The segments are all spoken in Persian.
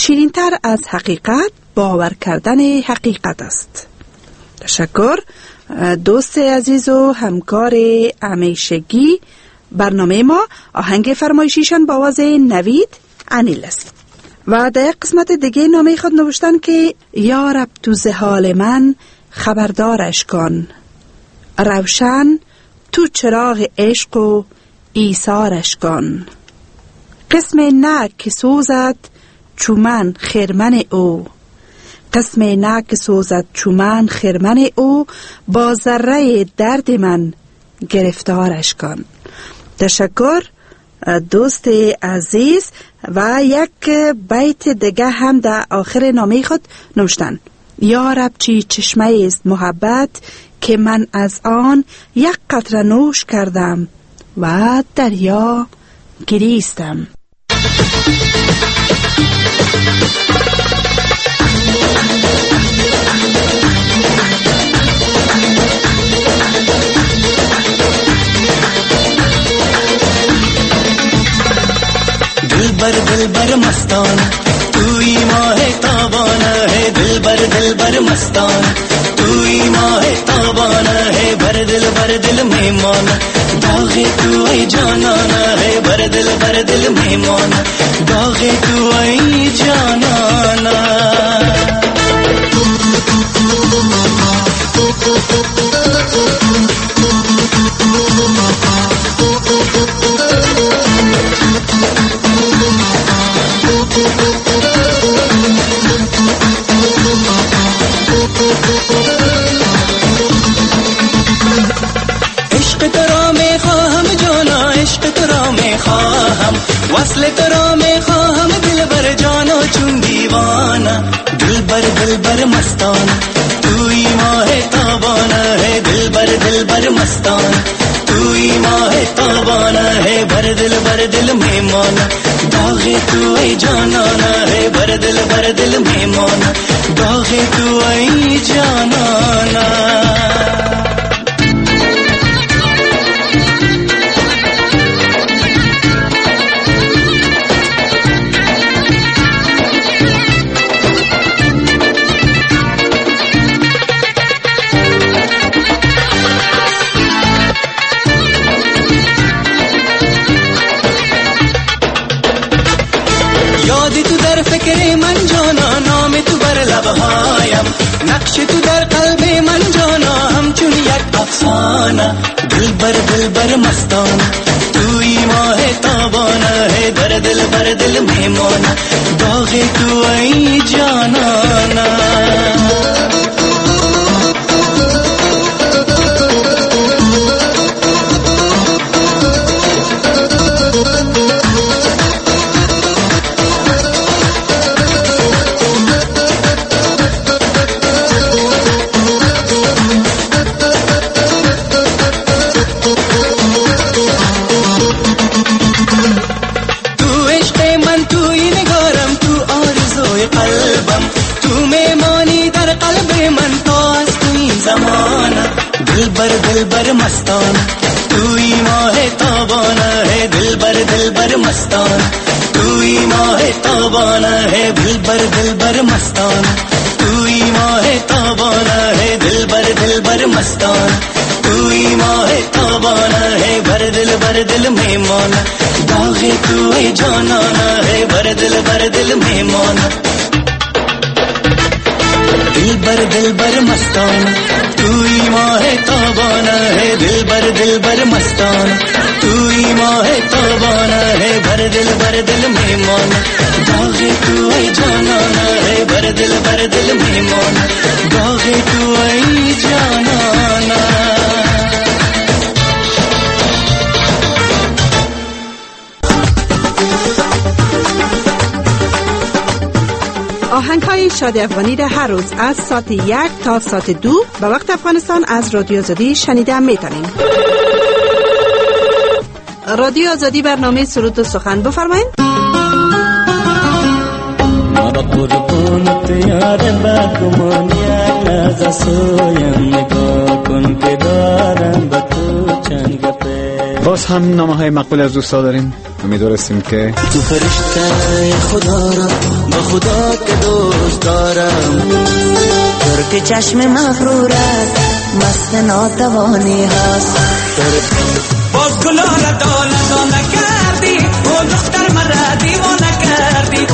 شیرین‌تر از حقیقت باور کردن حقیقت است. تشکر دوست عزیز و همکار همیشگی برنامه ما. آهنگ فرمایشیشان با آواز نوید انیل است و در یک قسمت دیگه نامه خود نوشتن که یا رب تو ز حال من خبردارش کن، روشن تو چراغ عشق و ایثارش کن. قسم نه که سوزد چو من خرمن او، قسم نه که سوزد چو من خرمن او، با ذره درد من گرفتارش کن. تشکر دوست عزیز. و یک بیت دیگه هم در آخر نامه خود نوشتن یا رب چی چشمه است محبت که من از آن یک قطره نوش کردم و دریا گریستم. दिलबर मस्तान तू ही माह ताबाना है, दिलबर मस्तान तू ही माह ताबाना है, भर दिल मेहमान दागे तू आई जानाना है, भर दिल मेहमान दागे तू आई जानाना। इश्क तेरा में ख्वाहम जाना, इश्क तेरा में ख्वाहम वस्ल तेरा में ख्वाहम, दिलबर जाना चुन दीवाना। दिलबर मस्तान तू ही माह ताबाना है, दिलबर मस्तान तू ही माह ताबाना है, भर दिल मेहमान दागे तू आई जानाना है, भर दिल मेहमान दागे तू आई जानाना। फिक्रे मन जाना नाम तू बर लबहायम, नक्श तू दर कल्बे मन जाना हम चुनियत अफसाना। दिलबर मस्तान तू ही माह ताबाना है, भर दिल मेहमान दागे तू आई जानाना। दिलबर मस्तान तू ही माह ताबाना है, दिलबर मस्तान तू ही माह ताबाना है, दिलबर मस्तान तू ही माह ताबाना है, दिलबर मस्तान तू ही माह ताबाना है, भर दिल मेहमान दागे तू आई जानाना है, भर दिल मेहमान। दिलबर मस्तान तू ही माह ताबाना है, दिलबर मस्तान तू ही माह ताबाना है, भर दिल मेहमान दागे तू आई जानाना है, भर दिल मेहमान दागे तू आई जानाना। آهنگ‌های شادی افغانی را هر روز از ساعت 1 تا ساعت 2 به وقت افغانستان از رادیو آزادی شنیده میتونین. رادیو آزادی برنامه سرود و سخن بفرمایید. باز هم نامه های مقبول از دوستا داریم. امیدوارستیم که تو فرشته خدا را با خدا که دوست دارم. ترک چشم مغرورت مست ناتوانی هست. باز گلا را دانه کردی، او دختر مرا دیوانه کردی.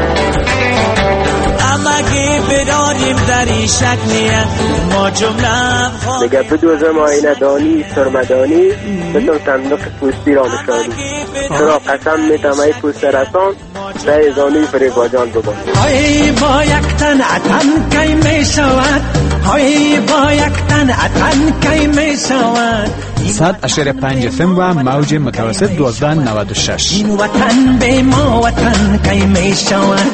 امگه بدانیم در این شکلیت ما جمله دیگه بدوزم آینه دانی سرمدانی بتون صندوق پوستی را نشانی. چرا قسم میتم ای پوست رسان ده زانی فریباجان ببان. های با یک تن اتن کی می شود، های با یک تن اتن کی می شود. 100.5 FM و موج متوسط 1296. این وطن به ما وطن کی می شود.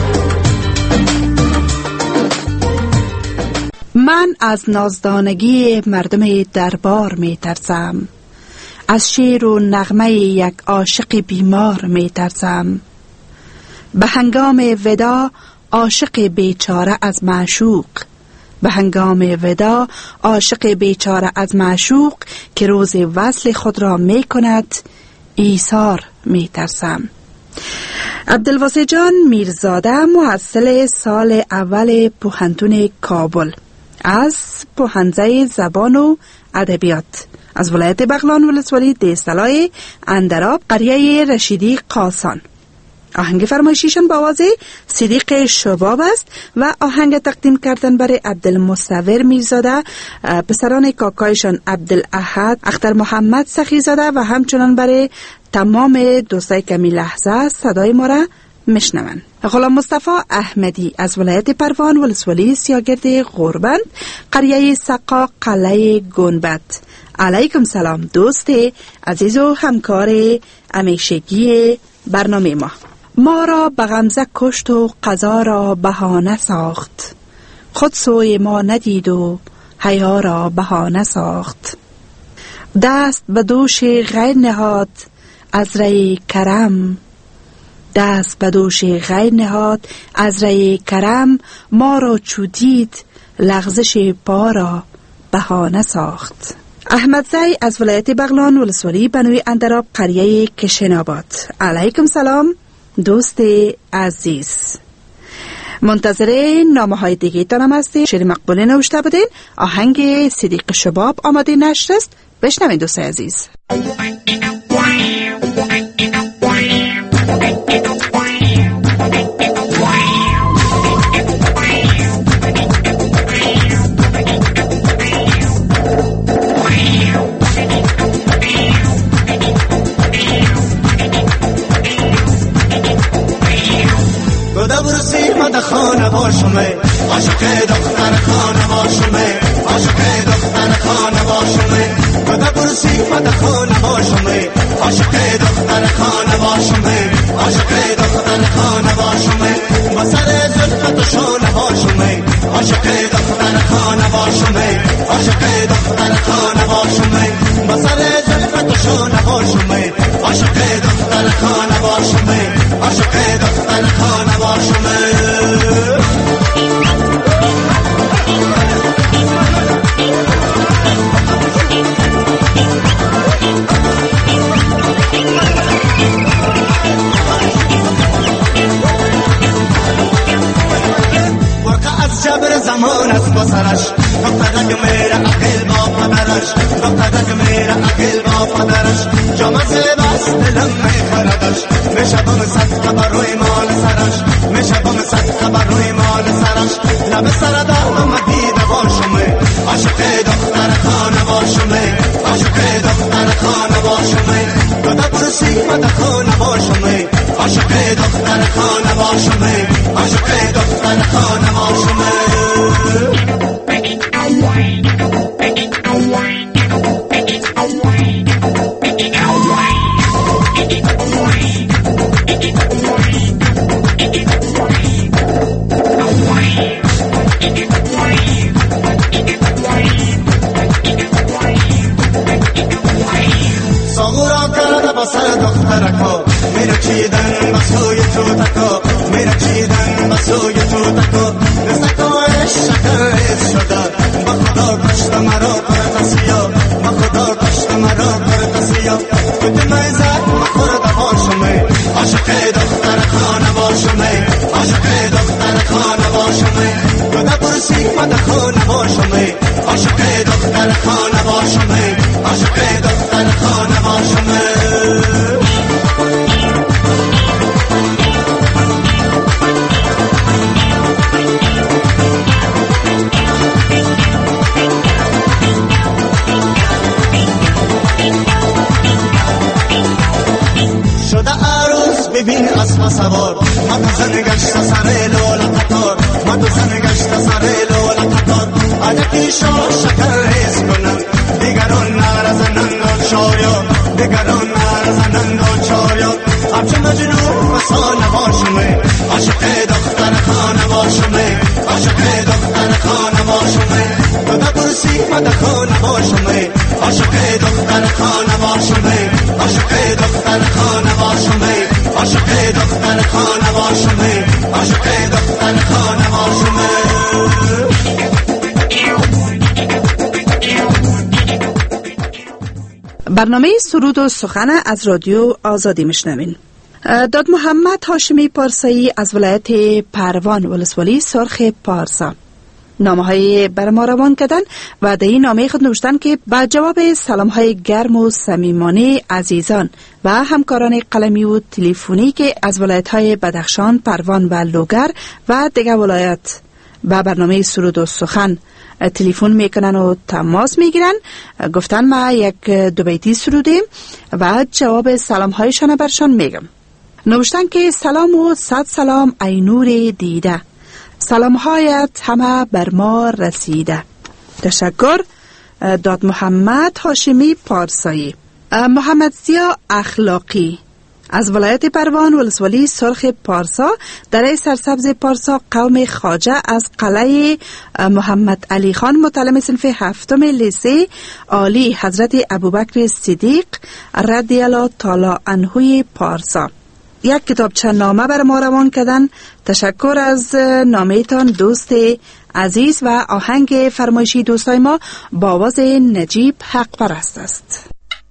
من از نازدانگی مردم دربار می ترسم، از شعر و نغمه یک عاشق بیمار می ترسم. به هنگام ودا عاشق بیچاره از معشوق، به هنگام ودا عاشق بیچاره از معشوق که روز وصل خود را می کند ایثار می ترسم. عبدالواسع جان میرزاده محصل سال اول پوهنتون کابل از پوهنځی زبان و ادبیات از ولایت بغلان ولسوالی دیستلای اندراب قریه رشیدی قاسان. آهنگ فرمایشیشان با آواز صدیق شباب است و آهنگ تقدیم کردن برای عبدالمصور میرزاده، پسران کاکایشان عبدالاحد، اختر محمد سخیزاده و همچنان برای تمام دوستای کمی لحظه صدای ما را مشنون. غلام مصطفی احمدی از ولایت پروان ولسوالی سیاگرد غربند قریه سقا قلعه گنبد. علیکم سلام دوست عزیز و همکار همیشگی برنامه ما را به غمزه کشت و قضا را بهانه ساخت، خود سوی ما ندید و حیا را بهانه ساخت. دست به دوش غیر نهاد از ری کرم، دست به دوش غیر نهاد از ری کرم. ما را چودید لغزش پا را بهانه ساخت. احمد زی از ولایت بغلان ولسوالی بنوی اندراب قریه کشناباد. علیکم سلام دوست عزیز، منتظر نامه های دیگه تانم هستی. شعر مقبول نوشته بودین، آهنگ صدیق شباب آماده نشر است، بشنوین دوست عزیز. خانه باشمه عاشق دختر خانه باشمه عاشق دختر خانه باشمه خدا برسی خدا خانه باشمه عاشق دختر خانه باشمه عاشق دختر خانه باشمه با سر زلفت و شانه باشمه عاشق دختر خانه باشمه عاشق دختر خانه باشمه با سر زلفت و شانه باشمه عاشق دختر خانه باشمه عاشق دختر خانه باشمه. جبر زمان است با سرش دخترک میره عقل با پدرش دخترک میره عقل با پدرش جامعه بست دلم میخردش میشبم صدقه بر روی مال سرش میشبم صدقه بر روی مال سرش لب سر دارم دیده باشمه عاشق دختر خانه باشمه عاشق دختر خانه باشمه داده برسی مده خانه باشمه عاشق دختر خانه باشمه عاشق دختر خانه باشمه. ساغورا کرده با سر دخترکا میره چیدن بسوی تو تکا میره چیدن بسوی تو تکا نزدکایش شکرت شده با خدا کشت مرا پرتسیا با خدا کشت مرا پرتسیا کتی میزد مخورده باشمه عاشق دختر خانه باشمه عاشق دختر نباشمه تو نپرسی من خو نباشمه عاشق دختر خو نباشمه عاشق دختر خو نباشمه ببین اسب سوار من تو زن گشت سر لولا قطار من تو زن گشت سر لولا قطار علکی شما شکر ریز کنم دیگران نرزنند و شاید دیگران نرزنند و شاید همچه مجنون بسا نباشمه عاشق دختر خانه باشمه عاشق دختر خانه باشمه تو نپرسی من خانه باشمه عاشق دختر خانه باشمه عاشق دختر خانه باشمه عاشق دختر خانه باشمه عاشق دختر خانه باشمه برنامه سرود و سخن از رادیو آزادی میشنوین. داد محمد هاشمی پارسایی از ولایت پروان ولسوالی سرخ پارسا نامه های بر ما روان کردن و در این نامه خود نوشتن که با جواب سلام های گرم و صمیمانه عزیزان و همکاران قلمی و تلفنی که از ولایت های بدخشان، پروان و لوگر و دیگر ولایت با برنامه سرود و سخن تلفن میکنن و تماس میگیرن، گفتن ما یک دو بیتی سرودیم و جواب سلام هایشان برشان میگم. نوشتن که سلام و صد سلام ای نور دیده، سلام هایت همه بر ما رسیده. تشکر. داد محمد هاشمی پارسایی. محمد زیا اخلاقی از ولایت پروان ولسوالی سرخ پارسا در سرسبز پارسا قوم خواجه از قلعه محمد علی خان متعلم صنف هفتم لیسه عالی حضرت ابوبکر صدیق رضی الله تعالی عنه پارسا یک کتابچه نامه بر ما روان کردن. تشکر از نامه‌تان دوست عزیز و آهنگ فرمایشی دوستای ما با آواز نجیب حق پرست است.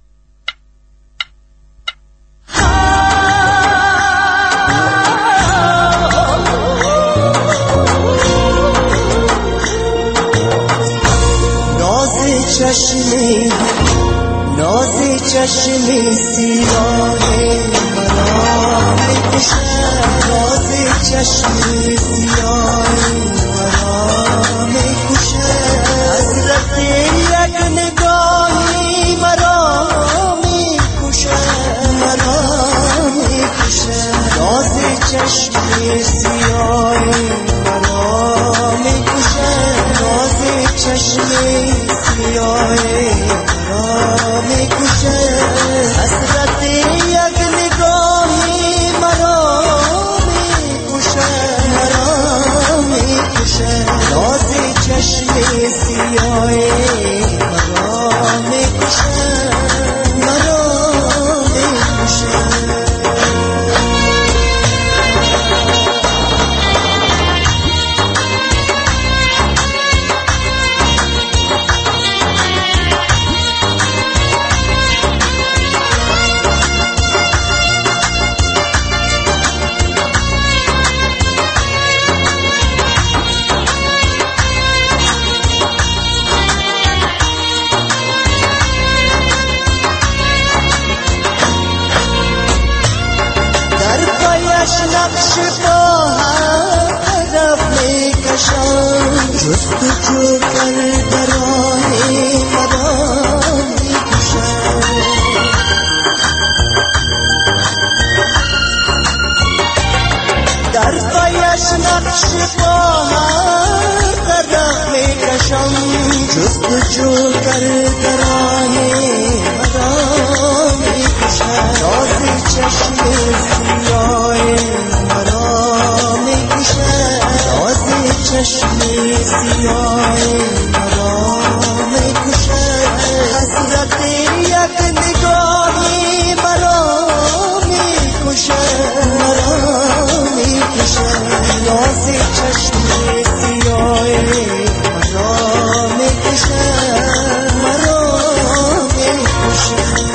نازی چشمی سیاه مرا میکشد، نازی چشمی سیاه مرا میکشد، حسرت یک نگاهی مرا میکشد، مرا میکشد، نازی چشمی سیاه مرا میکشد، نازی چشمی سیاه مرا میکشد، حسرت یک نگاهی مرا میکشد، مرا میکشد، نازی چشمی سیاه مرا میکشد، مرا میکشد. جستجو کرده راهی مرا میکشد، در پایش نقش خواهر قدم میکشم، جستجو کرده راهی مرا میکشد، نازی چشمی سیاه مرا میکشد، نازی چشمی سیاه مرا میکشد، حسرت یک نگاهی مرا میکشد، مرا میکشد، نازی چشمی سیاه مرا میکشد، مرا میکشد.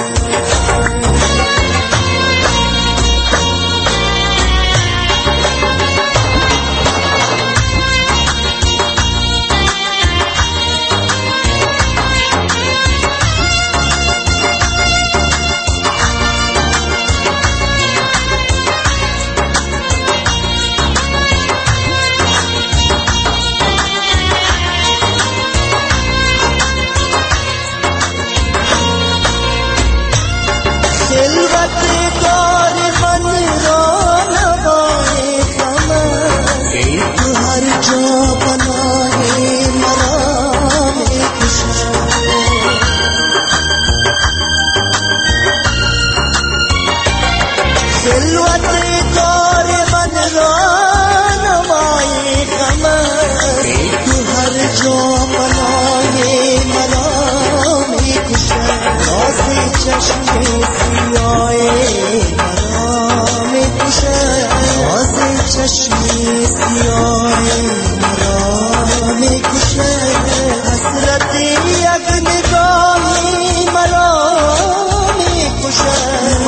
چشمی سیاه مرا میکشه حسرتی یک نگاهی مرا میکشه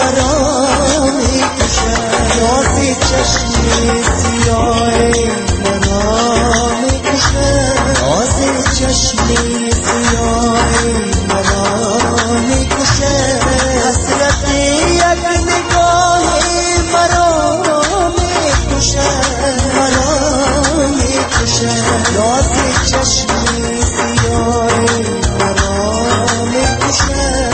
نازی چشمی سیاه مرا میکشه نازی چشمی سیاه مرا میکشه حسرتی یک نگاهی مرا میکشه نازی چشمی سیاه مرا میکشه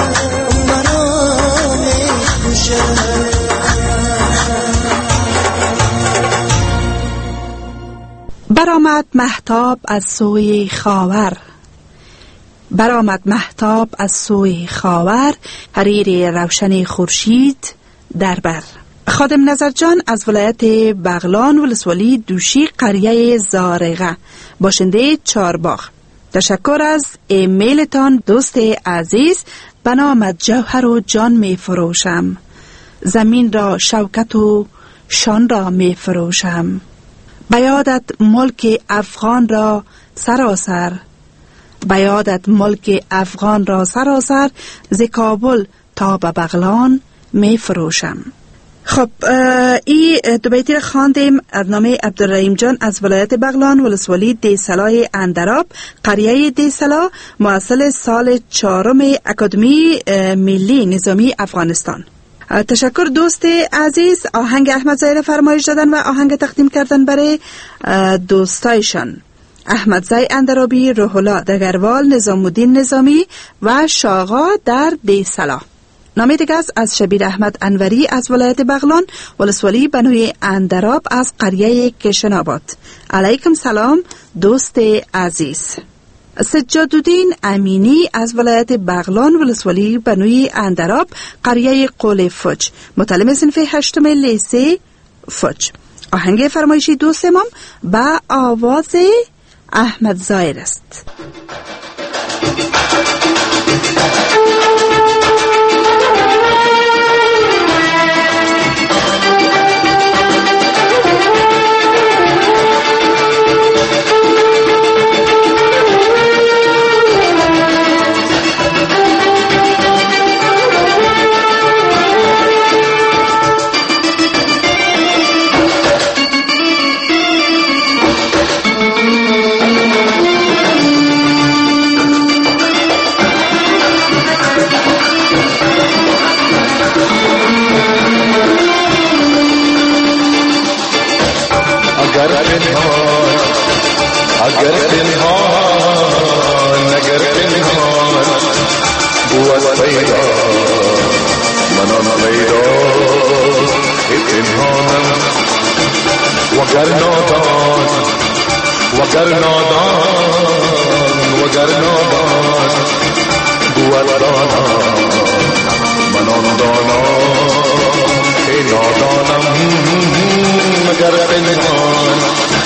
برآمد مهتاب از سوی خاور، برآمد مهتاب از سوی خاور، حریر روشن خورشید در بر. خادم نظر جان از ولایت بغلان ولسوالی دوشی قریه زارقه، باشنده چارباغ. تشکر از ایمیلتان دوست عزیز. به نامت جوهر و جان می فروشم، زمین را شوکت و شان را می فروشم. به یادت ملک افغان را سراسر، به یادت ملک افغان را سراسر، ز کابل تا به بغلان می فروشم. خب این دو بیتی را خواندیم از نامه عبدالرحیم جان از ولایت بغلان ولسوالی دیسلاه اندراب قریه دیسلا، محصل سال 4 اکادمی ملی نظامی افغانستان. تشکر دوست عزیز. آهنگ احمد زی را فرمایش دادن و آهنگ تقدیم کردن برای دوستایشان احمد زی اندرابی، روح الله دگروال، نظام الدین نظامی و شاغا در دیسلا. نامه دیگه است از شبیر احمد انوری از ولایت بغلان ولسوالی بنوی اندراب از قریه کشناباد. علیکم سلام دوست عزیز. سجادالدین امینی از ولایت بغلان ولسوالی بنوی اندراب قریه قول فج، متعلم صنف 8 لیسه فج. آهنگ فرمایشی دوست امام با آواز احمد زایر است. اگر پنهان بود پیدا منان پیدا پنهانم، وگر نادان بود دانا منان دانا ای نادانم. اگر پنهان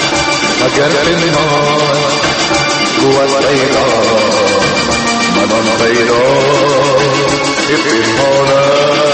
بود پیدا منان پیدا پنهانم.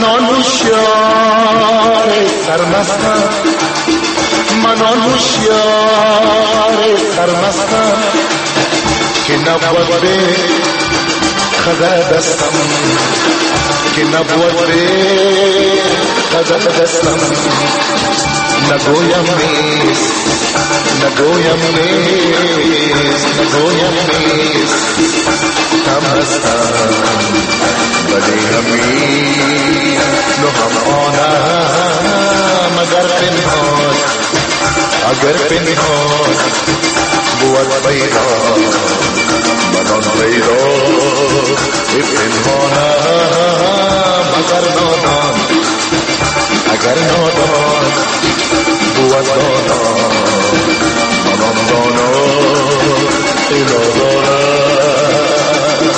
آن هوشیار سرمستم، من آن هوشیار سرمستم که نبود به خدا دستم، که نبود به خدا دستم. نگویم نیست، نگویم نیست، نگویم نیست، هم هستم ولی همین نو هم آنم. اگر پنهان، اگر پنهان بود پیدا، من آن پیدا پنهانم. اگر نادان، اگر نادان بود دانا، من آن دانا پیدا دارم.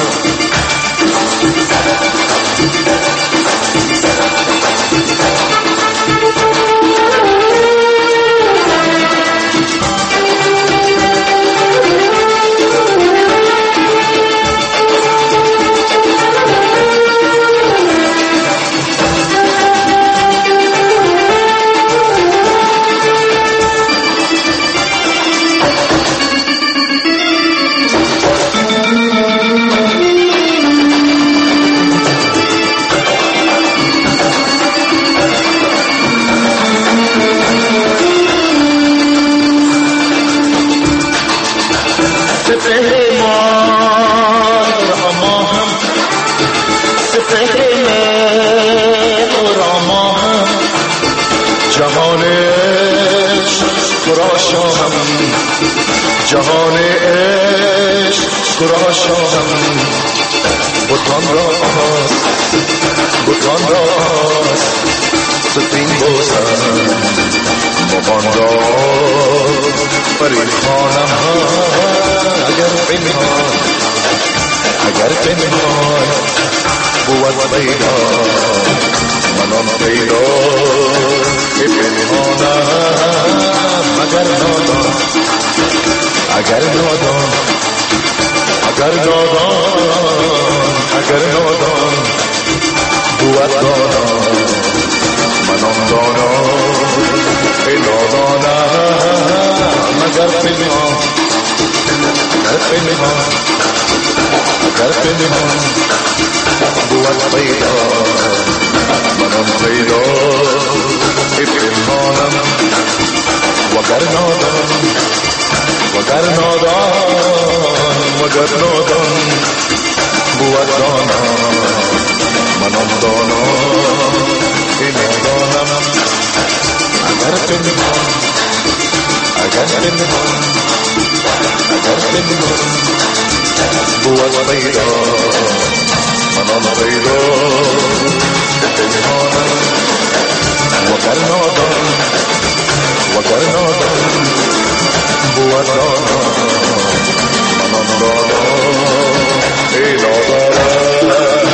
جهان عشق گراشم، بتان را آس، بتان را آس، ستین بوسم مبان را پریخانم. اگر پنهان، اگر پنهان بود پیدا، من آن پیدا که پنهانم. اگر نادان، اگر نادان، اگر نادان، اگر نادان بود دانا، من آن دانا ای نادانم. اگر پنهان، اگر پنهان، اگر پنهان بود پیدا، من آن پیدا ای پنهانم. وگر نادان، وگر نادان، وگر نادان بود دانا، من آن دانا ای نادانم. اگر پنهان، اگر پنهان، اگر پنهان بود پیدا، من آن پیدا ای پنهانم. وگر نادان، وگر نادان بود دانا، من آن دانا ای نادانم.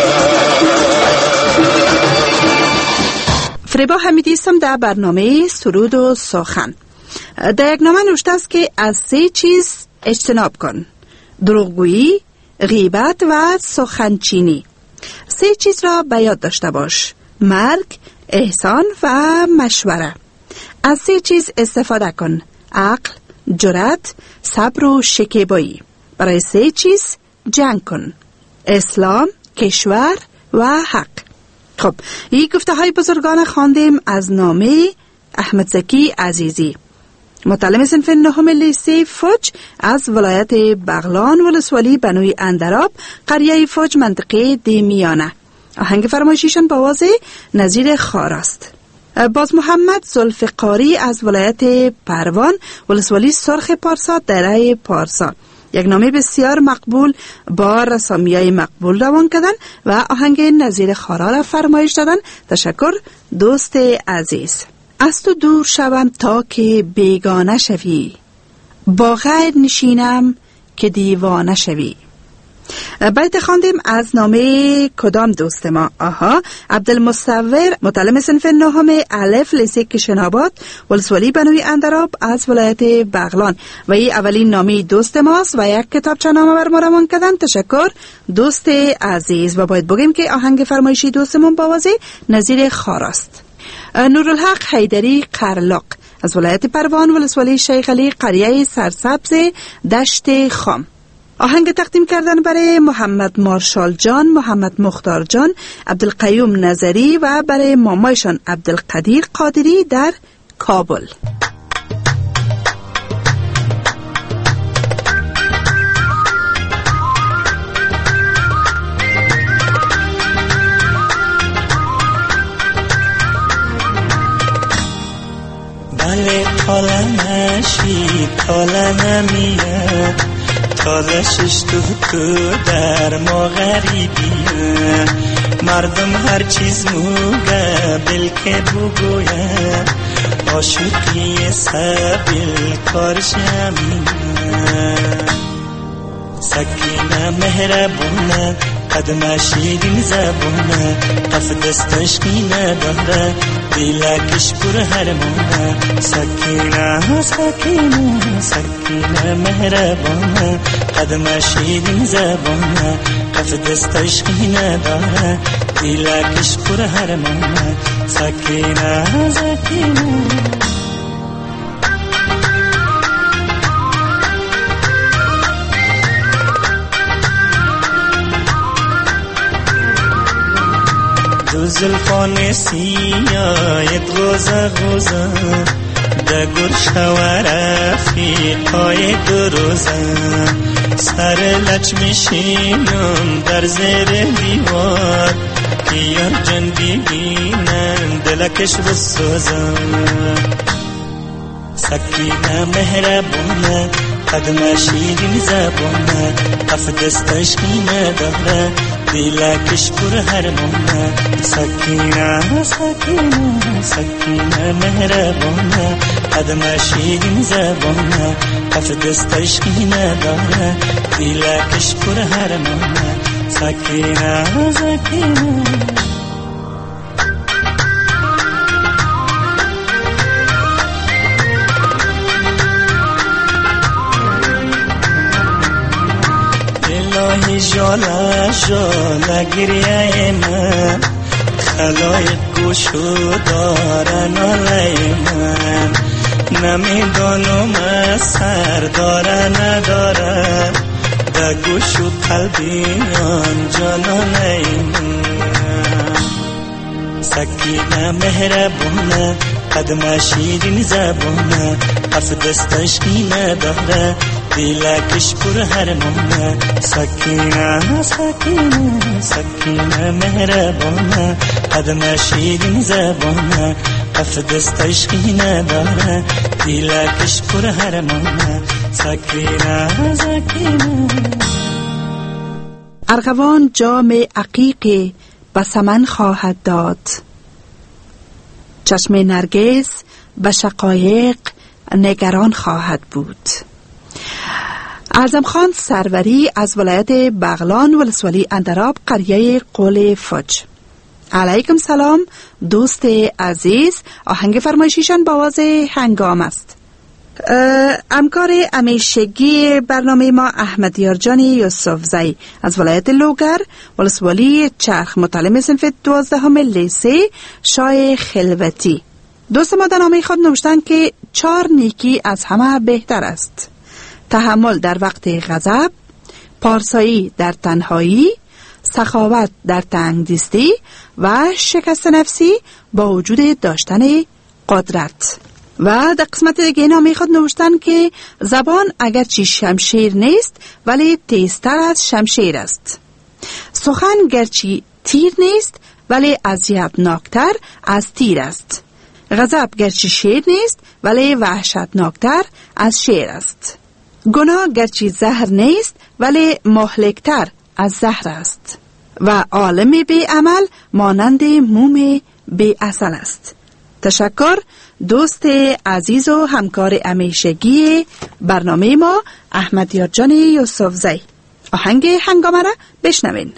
فریبا حمیدی هستم در برنامه سرود و سخن. در یک نامه نوشته است که از 3 چیز اجتناب کن: دروغگویی، غیبت و سخنچینی. 3 چیز را به یاد داشته باش: مرگ، احسان و مشوره. از 3 چیز استفاده کن: عقل، جرأت، صبر و شکیبایی. برای 3 چیز جنگ کن: اسلام، کشور و حق. خب، این گفته های بزرگان خواندیم از نامه احمد زکی عزیزی، متعلم صنف 9 لیسه فوج از ولایت بغلان ولسوالی بنوی اندراب، قریه فوج، منطقه دیمیانه. آهنگ فرمایشیشان با آواز نظیر خاراست. باز محمد ذوالفقاری از ولایت پروان ولسوالی سرخ پارسا، دره پارسا، یک نامه بسیار مقبول با رسامیای مقبول روان کردن و آهنگ نظیر خارا را فرمایش دادن. تشکر دوست عزیز. از تو دور شوم تا که بیگانه شوی، با غیر نشینم که دیوانه شوی. بیت خواندیم از نامه کدام دوست ما؟ عبدالمصور، متعلم صنف نهم الف، لیسه کشناباد، ولسوالی بنوی اندراب از ولایت بغلان و این اولین نامه دوست ماست و یک کتابچه نامه بر ما روان کردن. تشکر دوست عزیز. و باید بگیم که آهنگ فرمایشی دوستمون با واژه نظیر خاراست. نورالحق حیدری قرلاق از ولایت پروان، ولسوالی شیخ علی، قریه سرسبز دشت خام. آهنگ تقدیم کردن برای محمد مارشال جان، محمد مختار جان، عبدالقیوم نظری و برای مامایشان عبدالقدیر قادری در کابل. بله طالنشی طالنمیه، تالشش تو در ما غریبیه، مردم هر چیز موگه بلکه بگویه، عاشقی سبیل کارش همینه. سکینه مهربونه، قدم شیرین زبونه، قف دستش خینه داره، دیلکش پر هرمونه. سکینه سکینه سکینه مهربونه، قدم شیرین زبونه، قف دستش خینه داره، دیلکش پر هرمونه. سکینه سکینه دو زلفان سیاید غوزه غوزه، دگر شوار افریقای دو روزه، سر لچ میشینم در زیر دیوار، که یار جن ببینن دلکش بسوزه. سکینه مهربونه، قدم شیرین زبونه، قف دستش خینه داره، دیلکش پر هرمونه. سکینه سکینه سکینه مهربونه، قدم شیرین زبونه، قف دستش خینه داره، دیلکش پر هرمونه. سکینه سکینه الهی جاله جاله گریه من، خلایق گوشو دارن آله من، نمیدانم سر داره نداره، در گوشو قلبیان جانانه من. سکینه مهربونه، قدم شیرین زبونه، قف دستش خینه داره، دیلکش پر هرمونه. سکینه سکینه سکینه مهربونه، قدم شیرین زبونه، قف دستش خینه داره، دیلکش پر هرمونه. سکینه سکینه ارغوان جام عقیق به سمن خواهد داد، چشم نرگس به شقایق نگران خواهد بود. اعظم خان سروری از ولایت بغلان، ولسوالی اندراب، قریه قول فج. علیکم سلام دوست عزیز. آهنگ فرمایشیشان با آواز هنگام است. همکار همیشگی برنامه ما احمد یارجانی یوسفزئی از ولایت لوگر، ولسوالی چرخ، متعلم صنف 12 لیسه شای خلوتی. دوست ما در نامه خود نوشتن که 4 نیکی از همه بهتر است: تحمل در وقت غضب، پارسایی در تنهایی، سخاوت در تنگدستی و شکست نفسی با وجود داشتن قدرت. و در قسمت دیگه نامه خود نوشتن که زبان اگرچه شمشیر نیست ولی تیزتر از شمشیر است. سخن گرچه تیر نیست ولی اذیتناکتر از تیر است. غضب گرچه شیر نیست ولی وحشتناکتر از شیر است. گناه گرچه زهر نیست ولی مهلکتر از زهر است. و عالم بی عمل مانند موم بی عسل است. تشکر دوست عزیز و همکار همیشگی برنامه ما احمد یارجانی یوسفزئی. آهنگ هنگامه را بشنوین.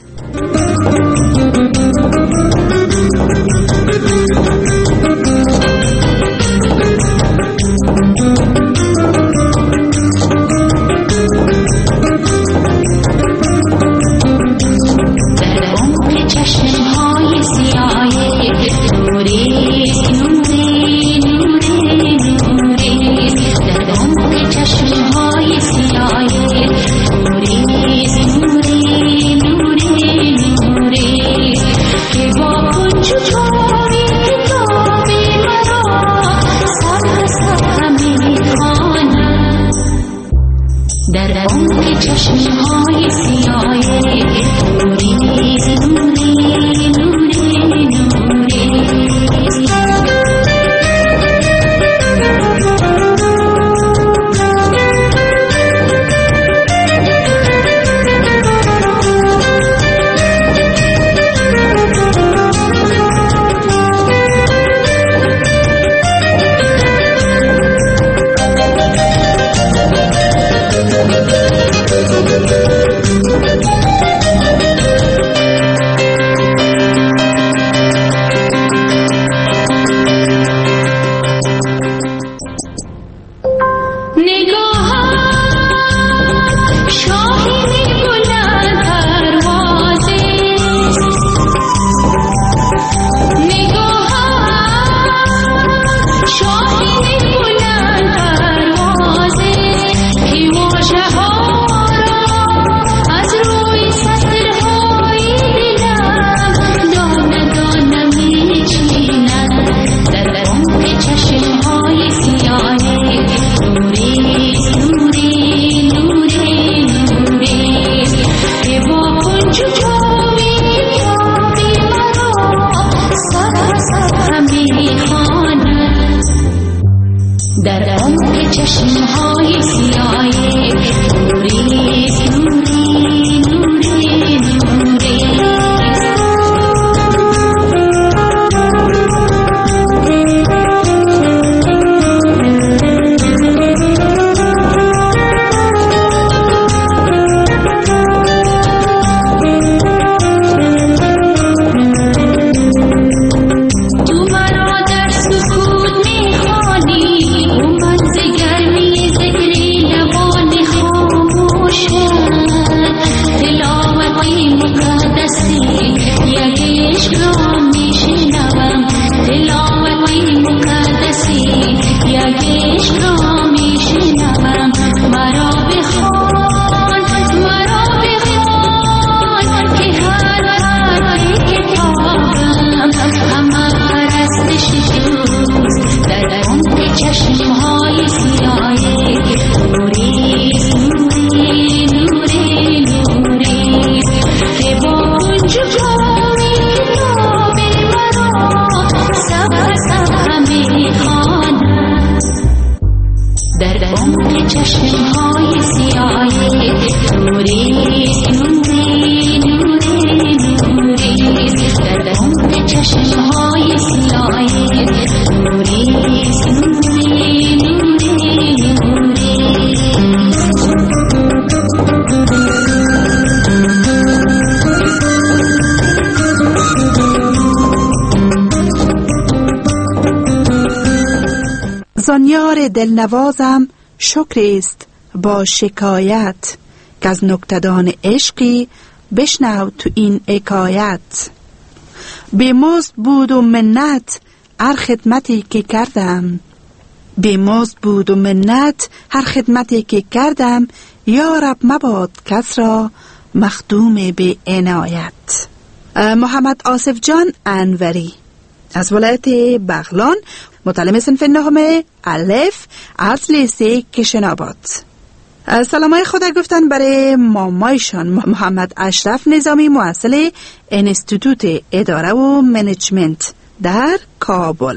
زانیار دلنوازم شکر است با شکایت، که از نکتدان عشقی بشنو تو این حکایت. بی‌مزد بود و منت هر خدمتی که کردم، بی‌مزد بود و منت هر خدمتی که کردم، یا رب مباد کس را مخدوم به عنایت. محمد آصف جان انوری از ولایت بغلان، متعلم صنف نهم الف از لیسه کشن‌آباد. سلامای خدا گفتن برای مامایشان محمد اشرف نظامی، مؤسس انستیتوت اداره و منیجمنت در کابل.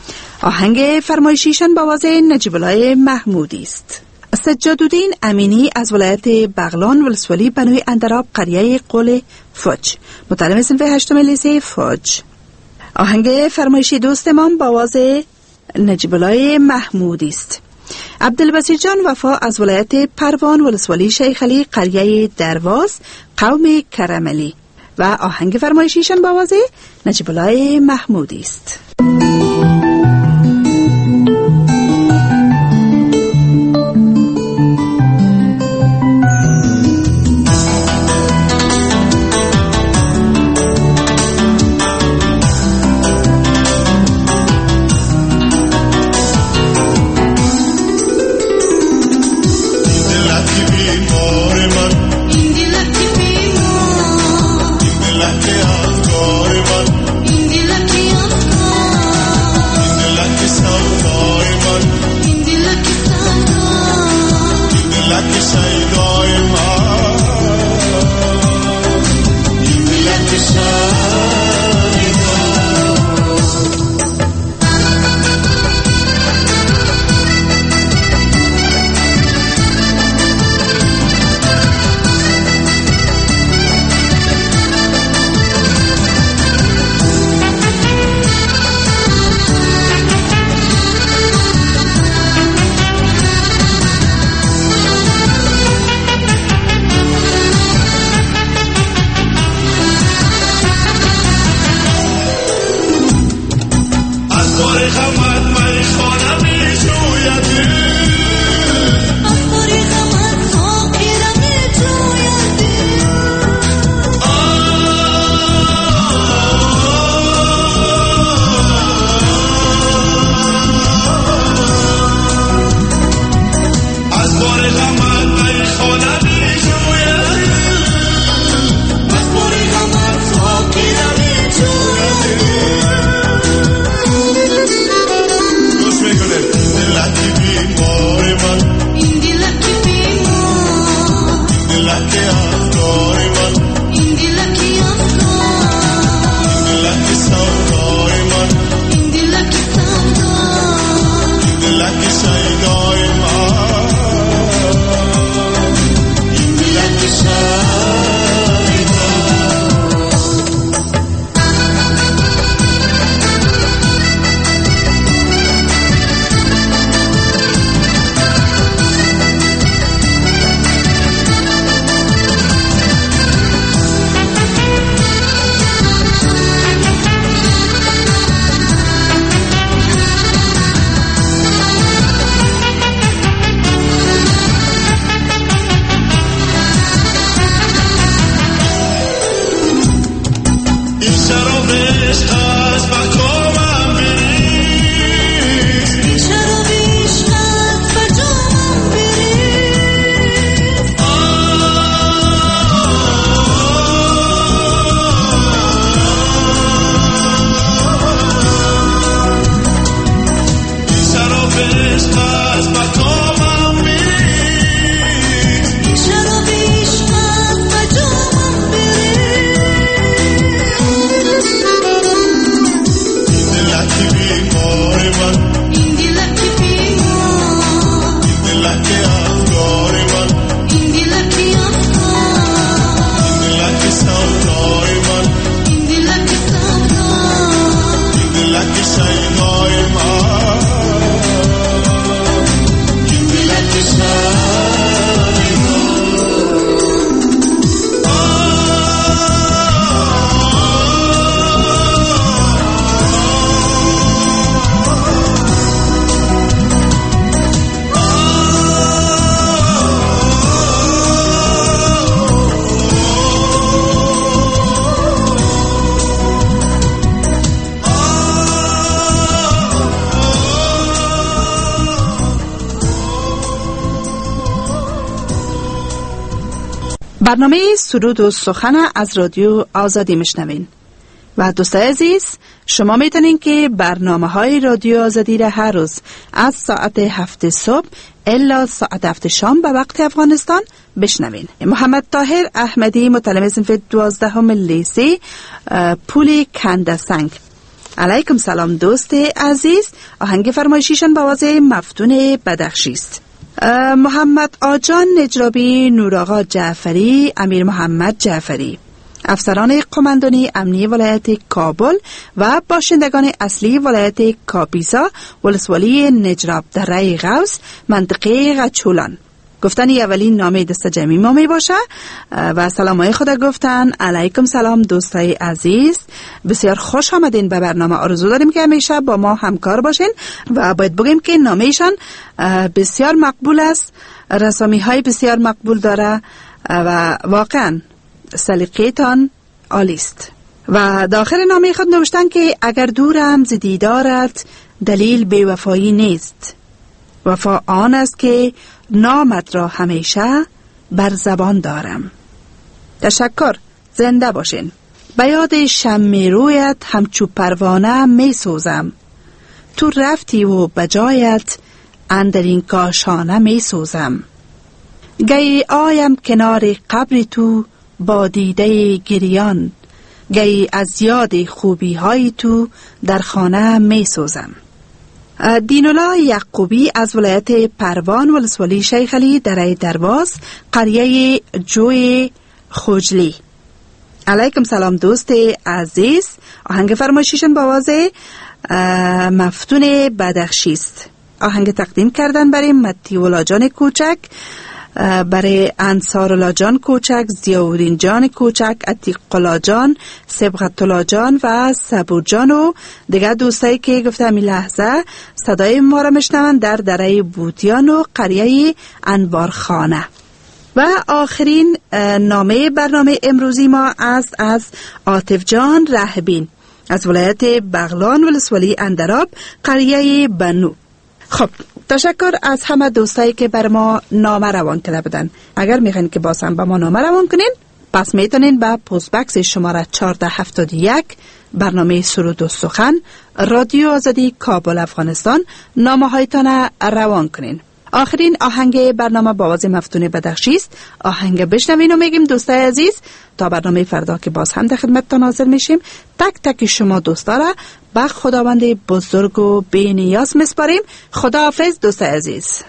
آهنگ فرمایشیشان با آواز نجیب الله محمودی است. سجادالدین امینی از ولایت بغلان، ولسوالی بنوی اندراب، قریه قل فوج، متعلم صنف هشتم لیسه فوج. آهنگ فرمایشی دوستمان با آواز نجیب الله محمودی است. عبدالبصیر جان وفا از ولایت پروان ولسوالی شیخ علی قریه درواز قوم کرملی و آهنگ فرمایشیشان با آواز نجیب الله محمودی است. برنامه سرود و سخن از رادیو آزادی میشنوین و دوستای عزیز شما میتونین که برنامه های رادیو آزادی را هر روز از ساعت 7 صبح الا ساعت 7 شام به وقت افغانستان بشنوین. محمد طاهر احمدی متلمس صنف 12 لیسه پول کندسنگ. علیکم سلام دوست عزیز. آهنگ فرمایشیشان با آواز مفتون بدخشی است. محمد آجان نجرابی، نور آقا جعفری، امیر محمد جعفری. افسران قماندانی امنی ولایت کابل و باشندگان اصلی ولایت کاپیسا ولسوالی نجراب دره غوث منطقه غچولان. گفتن اولین نامه دست جمعی ما می باشه و سلامای خدا گفتن. علیکم سلام دوستای عزیز، بسیار خوش آمدین به برنامه. آرزو داریم که همیشه با ما همکار باشین و باید بگیم که نامهشان بسیار مقبول است، رسامی های بسیار مقبول داره و واقعا سلیقه‌تان عالی است. و داخل نامه خود نوشتن که اگر دورم ز دیدارت دلیل بی‌وفایی نیست، وفا آن است که نامت را همیشه بر زبان دارم. تشکر، زنده باشین. به یاد شمع رویت همچو پروانه می سوزم، تو رفتی و بجایت اندرین کاشانه می سوزم. گی آیم کنار قبر تو با دیده گریان، گی از یاد خوبی های تو در خانه می سوزم. دین‌الله یعقوبی از ولایت پروان ولسوالی شیخ علی دره درواز قریه جوی خوجلی. علیکم سلام دوست عزیز. آهنگ فرمایشیشن با آواز مفتون بدخشی است. آهنگ تقدیم کردن برای متیولا جان کوچک، برای انصارالله جان کوچک، ضیاءالدین جان کوچک، عتیق‌الله جان، صبغت‌الله جان و صبور جان و دیگر دوستایی که گفته همین لحظه صدای ما را میشنون در دره بوتیان و قریه انبارخانه. و آخرین نامه برنامه امروزی ما است از عاطف جان رهبین از ولایت بغلان ولسوالی اندراب قریه بنو. خب تشکر از همه دوستایی که بر ما نامه روان کرده بودن. اگر میخواین که باز هم با ما نامه روان کنین، پس میتونین به پست بکس شماره 1471 برنامه سرود و سخن رادیو آزادی کابل افغانستان نامه هایتان روان کنین. آخرین آهنگ برنامه با آواز مفتون بدخشی است. آهنگ بشنوین و میگیم دوستای عزیز تا برنامه فردا که باز هم در خدمتتان حاضر میشیم، تک تک شما دوستا را به خداوند بزرگ و بی نیاز میسپاریم. خداحافظ دوستای عزیز.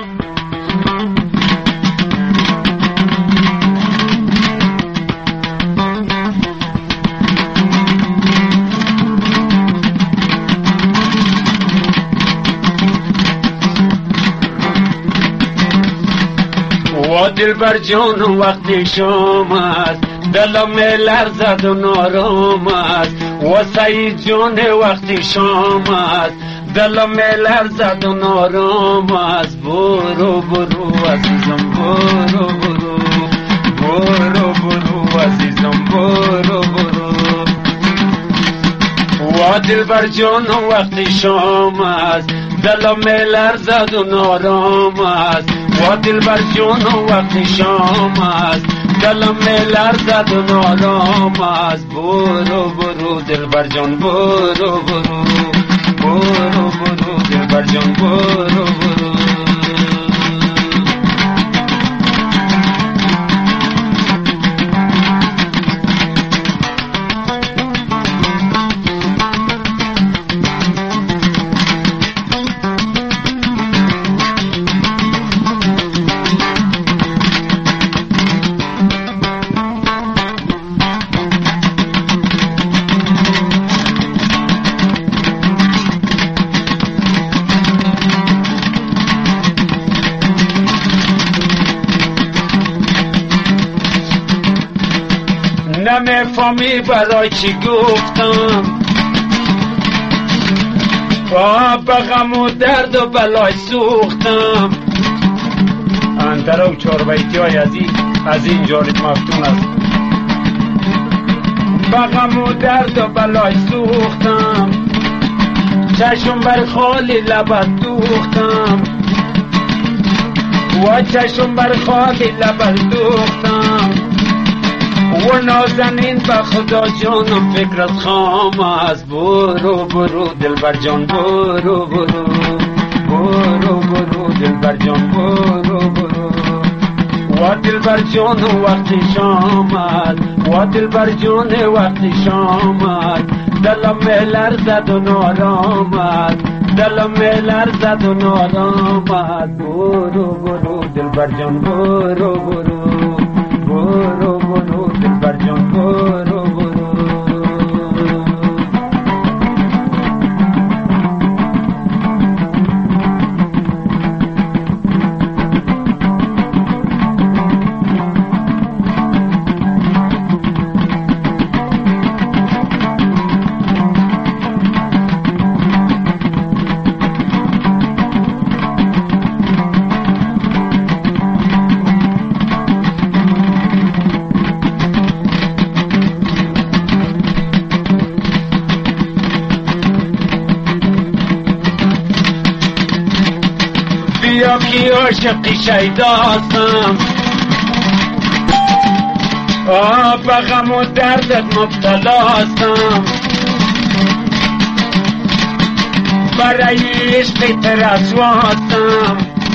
دلبر جان وقتی شام است دلم لرزد و نارام است، و سعید جان وقتی شام است دلم لرزد و نارام است. برو برو عزیزم برو برو، برو برو عزیزم برو برو. و دلبر جان وقتی شام است دلم لرزد و نارام است، و دلبر جان وقتی شام است دلم لرزد و نارام است. برو برو دلبر جان برو برو، برو برو دلبر جان برو برو. نمیفهمی برای چی گفتم، به غم و درد و بلای سوختم. اندرو چار بیتی های از این جانب مفتون است. به غم و درد و بلای سوختم، چشم بر خالی لبت دوختم، و چشم بر خالی لبت دوختم. و نازنین به خدا جانم فکرت خام است. برو برو دلبر جان برو برو، برو برو دلبر جان برو برو. و دلبر جان وقتی شام است، و دلبر جان وقتی شام است دلم لرزد و نارام است، دلم لرزد و نارام است. برو برو دلبر جان برو برو، برو برو دلبر جان برو. عاشقی شیداستم، به غم و دردت مبتلاستم، برای عشق رسواستم،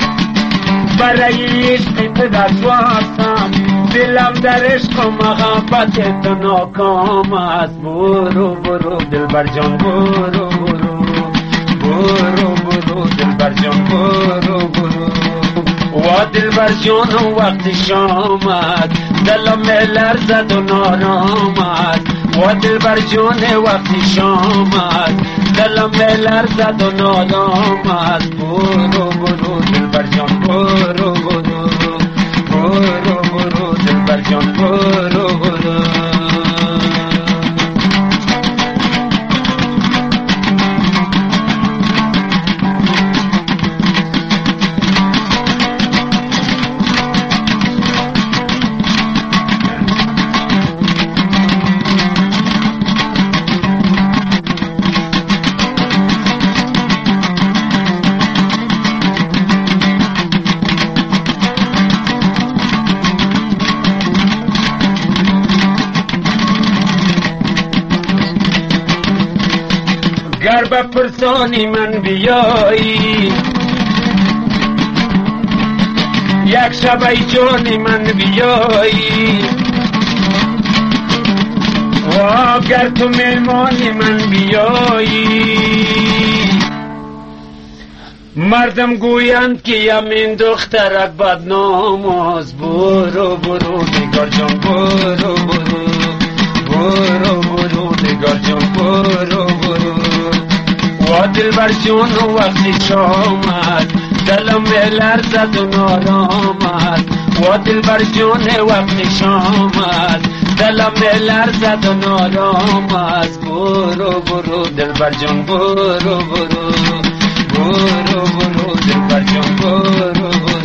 برای عشق رسواستم، دلم در عشق و محبت تو ناکام است. برو برو دلبر جان، برو برو، برو برو دلبر جان، برو برو. و دلبر جان وقتی شامد دلم لرزد و نارام است. و دلبر جان وقتی شامد دلم لرزد و نارام است. برو برو دلبر جان، برو برو، برو برو دلبر جان، برو برو. گر به پرسانی من بیایی، یک شب ای جانی من بیایی، و گر تو مهمانی من بیایی، مردم گویند که همین دخترک بدنام است. برو برو نگار جان، برو برو، برو برو نگار جان، برو برو. و دلبر جان وقتی شامد دلم لرزد و نارام است. و دلبر جان وقتی شامد دلم لرزد و نارام است. برو برو دلبر جان، برو برو، برو برو دلبر جان، برو برو.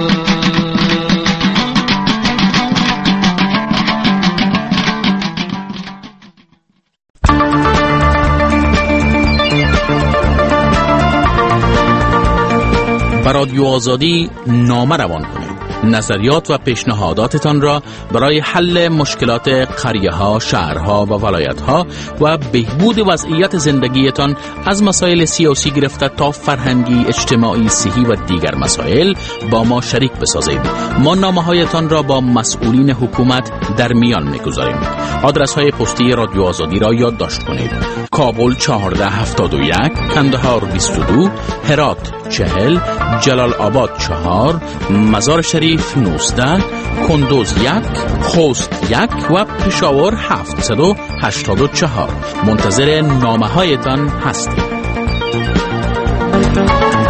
به رادیو آزادی نامه روان کنید. نظریات و پیشنهاداتتان را برای حل مشکلات قریه‌ها، شهرها و ولایت‌ها و بهبود وضعیت زندگیتان از مسائل سیاسی گرفته تا فرهنگی، اجتماعی، صحی و دیگر مسائل با ما شریک بسازید. ما نامه‌هایتان را با مسئولین حکومت در میان می‌گذاریم. آدرس‌های پستی رادیو آزادی را یادداشت کنید: کابل 1471، کندهار 22، هرات 40، جلال آباد 4، مزار شریف 19، کندوز 1، خوست 1 و پشاور 784. منتظر نامه هایتان هستیم.